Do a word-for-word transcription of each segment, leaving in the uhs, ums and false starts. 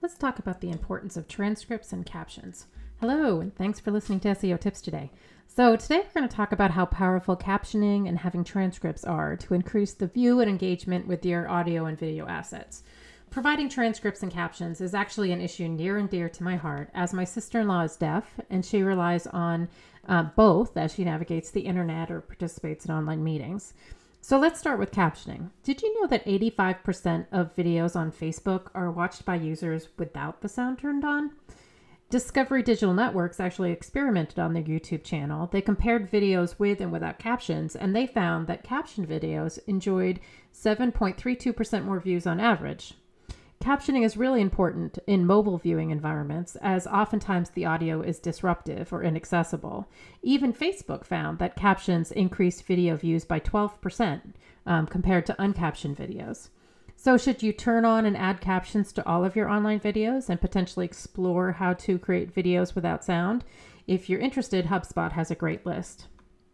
let's talk about the importance of transcripts and captions. Hello, and thanks for listening to S E O Tips today. So today we're going to talk about how powerful captioning and having transcripts are to increase the view and engagement with your audio and video assets. Providing transcripts and captions is actually an issue near and dear to my heart, as my sister-in-law is deaf and she relies on uh, both as she navigates the internet or participates in online meetings. So let's start with captioning. Did you know that eighty-five percent of videos on Facebook are watched by users without the sound turned on? Discovery Digital Networks actually experimented on their YouTube channel. They compared videos with and without captions, and they found that captioned videos enjoyed seven point three two percent more views on average. Captioning is really important in mobile viewing environments, as oftentimes the audio is disruptive or inaccessible. Even Facebook found that captions increased video views by twelve percent um, compared to uncaptioned videos. So should you turn on and add captions to all of your online videos and potentially explore how to create videos without sound? If you're interested, HubSpot has a great list.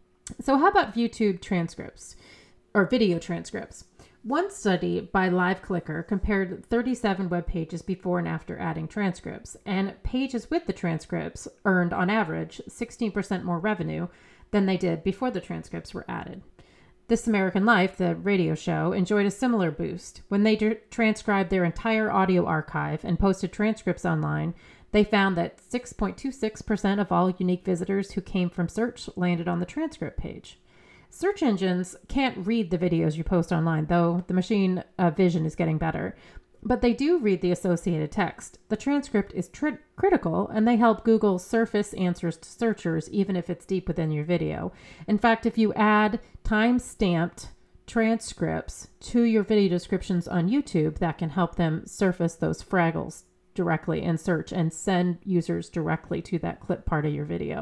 So how about YouTube transcripts or video transcripts? One study by LiveClicker compared thirty-seven web pages before and after adding transcripts, and pages with the transcripts earned on average sixteen percent more revenue than they did before the transcripts were added. This American Life, the radio show, enjoyed a similar boost. When they d- transcribed their entire audio archive and posted transcripts online, they found that six point two six percent of all unique visitors who came from search landed on the transcript page. Search engines can't read the videos you post online, though the machine uh, vision is getting better. But they do read the associated text. The transcript is tri- critical, and they help Google surface answers to searchers, even if it's deep within your video. In fact, if you add time-stamped transcripts to your video descriptions on YouTube, that can help them surface those fraggles directly in search and send users directly to that clip part of your video.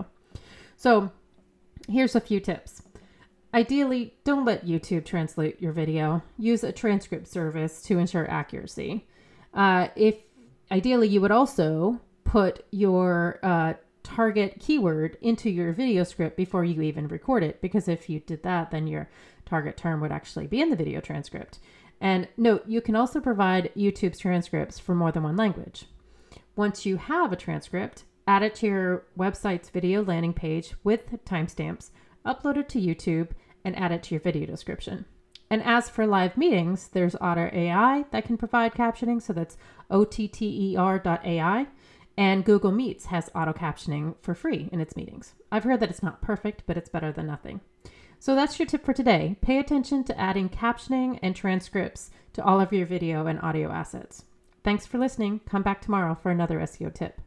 So here's a few tips. Ideally, don't let YouTube translate your video. Use a transcript service to ensure accuracy. Uh, if ideally, you would also put your uh, target keyword into your video script before you even record it, because if you did that, then your target term would actually be in the video transcript. And note, you can also provide YouTube's transcripts for more than one language. Once you have a transcript, add it to your website's video landing page with timestamps, upload it to YouTube, and add it to your video description. And as for live meetings, there's Otter A I that can provide captioning, so that's O T T E R dot A I, and Google Meets has auto captioning for free in its meetings. I've heard that it's not perfect, but it's better than nothing. So that's your tip for today. Pay attention to adding captioning and transcripts to all of your video and audio assets. Thanks for listening. Come back tomorrow for another S E O tip.